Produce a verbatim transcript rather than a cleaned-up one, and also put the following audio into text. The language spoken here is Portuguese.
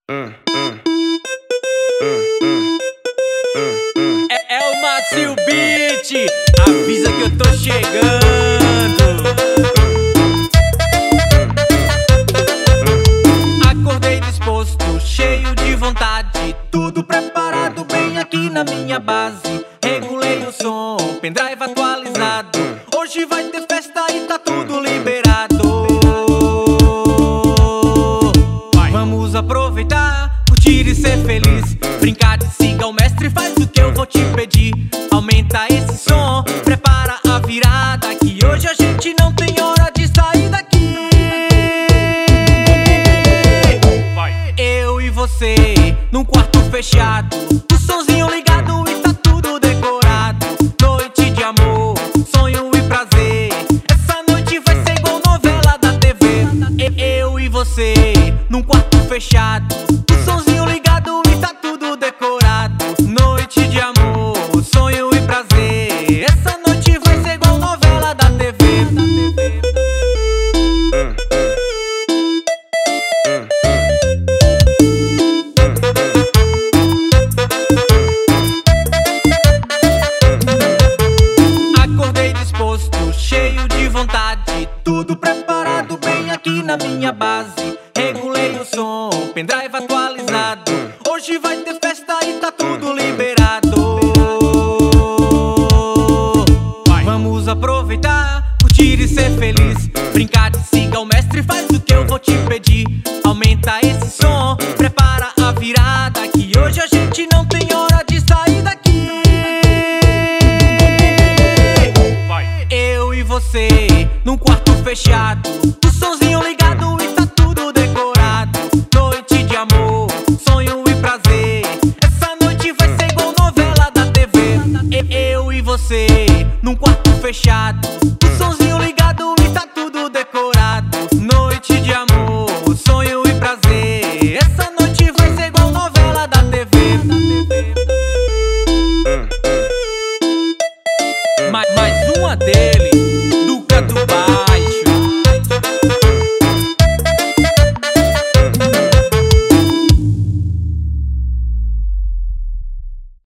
É, é o Macio Beat, avisa que eu tô chegando. Acordei disposto, cheio de vontade, tudo preparado bem aqui na minha base. Regulei o som, pendrive atualizado, hoje vai ter festa e tá tudo liberado. Vamos aproveitar, curtir e ser feliz, brincar de siga o mestre, faz o que eu vou te pedir. Aumenta esse som, prepara a virada, que hoje a gente não tem hora de sair daqui. Eu e você, num quarto fechado, o sonzinho ligado e tá tudo decorado. Noite de amor, sonho e prazer, essa noite vai ser igual novela da T V. Eu e você, num quarto fechado, o sonzinho ligado e tá tudo decorado. Noite de amor, sonho e prazer, essa noite vai ser igual novela da T V. Acordei disposto, cheio de vontade, tudo preparado bem aqui na minha base. Regulei o som, pendrive atualizado, hoje vai ter festa e tá tudo liberado. Vamos aproveitar, curtir e ser feliz, brincar de siga o mestre, faz o que eu vou te pedir. Aumenta esse som, prepara a virada, que hoje a gente não tem hora de sair daqui. Eu e você, num quarto fechado, o sonzinho ligado e tá tudo decorado. Noite de amor, sonho e prazer, essa noite vai ser igual novela da T V. Eu e você, num quarto fechado, o sonzinho